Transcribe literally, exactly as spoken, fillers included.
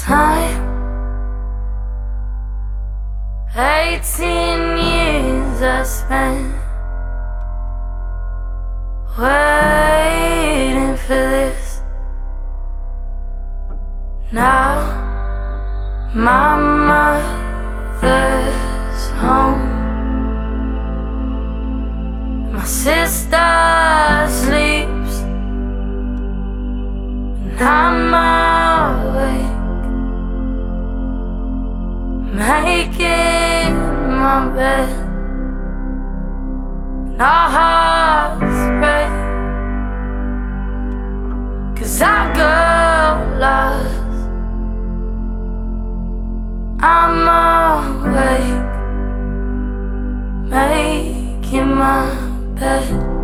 time. Eighteen years I spent waiting for this. Now my mother's home, my sister sleeps, and I'm awake, making my bed, and our hearts break, 'cause I got lost. I'm awake, making my bed.